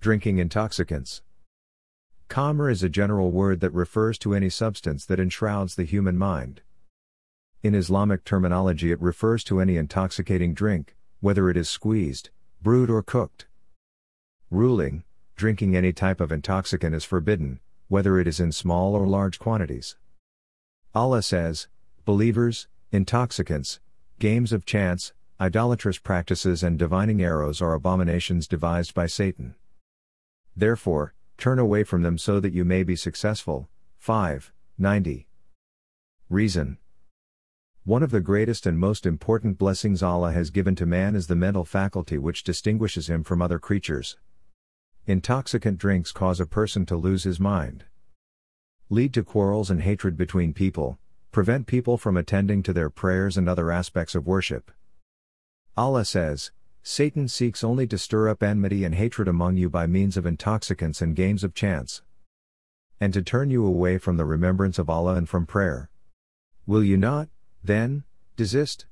Drinking intoxicants. Khamr is a general word that refers to any substance that enshrouds the human mind. In Islamic terminology, it refers to any intoxicating drink, whether it is squeezed, brewed, or cooked. Ruling: drinking any type of intoxicant is forbidden, whether it is in small or large quantities. Allah says, "Believers, intoxicants, games of chance, idolatrous practices, and divining arrows are abominations devised by Satan. Therefore, turn away from them so that you may be successful." 5:90. Reason. One of the greatest and most important blessings Allah has given to man is the mental faculty which distinguishes him from other creatures. Intoxicant drinks cause a person to lose his mind, lead to quarrels and hatred between people, prevent people from attending to their prayers and other aspects of worship. Allah says, "Satan seeks only to stir up enmity and hatred among you by means of intoxicants and games of chance, and to turn you away from the remembrance of Allah and from prayer. Will you not, then, desist?"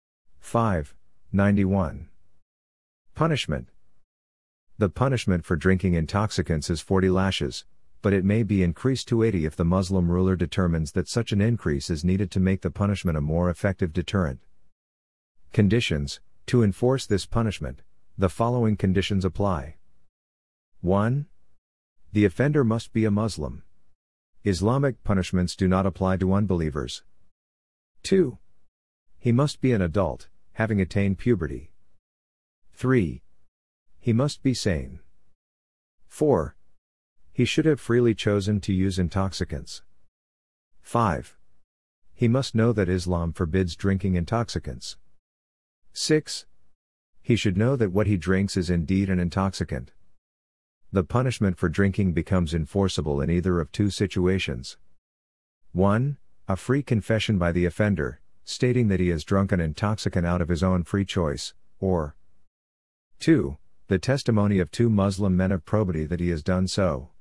5:91. Punishment. The punishment for drinking intoxicants is 40 lashes, but it may be increased to 80 if the Muslim ruler determines that such an increase is needed to make the punishment a more effective deterrent. Conditions. To enforce this punishment, the following conditions apply. 1. The offender must be a Muslim. Islamic punishments do not apply to unbelievers. 2. He must be an adult, having attained puberty. 3. He must be sane. 4. He should have freely chosen to use intoxicants. 5. He must know that Islam forbids drinking intoxicants. 6. He should know that what he drinks is indeed an intoxicant. The punishment for drinking becomes enforceable in either of two situations. 1. A free confession by the offender, stating that he has drunk an intoxicant out of his own free choice, or 2. The testimony of two Muslim men of probity that he has done so.